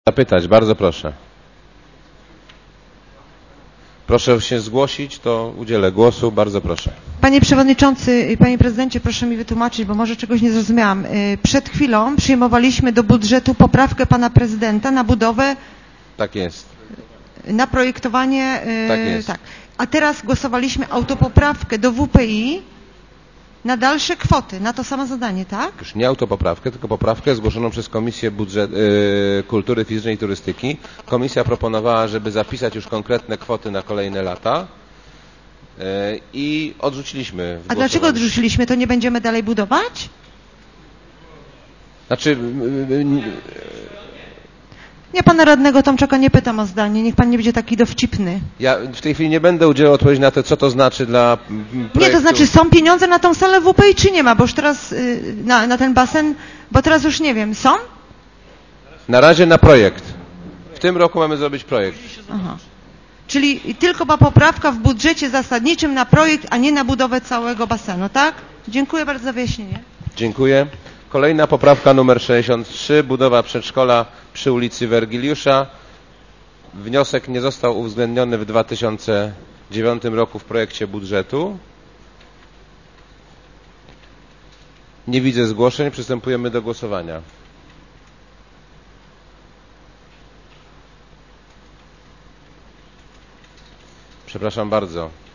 Zapytać, bardzo proszę. Proszę się zgłosić, to udzielę głosu, bardzo proszę. Panie Przewodniczący, Panie Prezydencie, proszę mi wytłumaczyć, bo może czegoś nie zrozumiałam. Przed chwilą przyjmowaliśmy do budżetu poprawkę Pana Prezydenta na budowę. Tak jest. Na projektowanie. Tak jest. Tak. A teraz głosowaliśmy autopoprawkę do WPI na dalsze kwoty, na to samo zadanie, tak? Już nie autopoprawkę, tylko poprawkę zgłoszoną przez Komisję Kultury Fizycznej i Turystyki. Komisja proponowała, żeby zapisać już konkretne kwoty na kolejne lata i odrzuciliśmy. A dlaczego odrzuciliśmy? To nie będziemy dalej budować? Znaczy... Ja pana radnego Tomczaka nie pytam o zdanie, niech pan nie będzie taki dowcipny. Ja w tej chwili nie będę udzielał odpowiedzi na to, co to znaczy dla projektu. Nie, to znaczy są pieniądze na tą salę WPI, czy nie ma? Bo już teraz na ten basen, bo teraz już nie wiem, są? Na razie na projekt. W tym roku mamy zrobić projekt. Aha. Czyli tylko ma poprawka w budżecie zasadniczym na projekt, a nie na budowę całego basenu, tak? Dziękuję bardzo za wyjaśnienie. Dziękuję. Kolejna poprawka numer 63, budowa przedszkola przy ulicy Wergiliusza. Wniosek nie został uwzględniony w 2009 roku w projekcie budżetu. Nie widzę zgłoszeń, przystępujemy do głosowania. Przepraszam bardzo.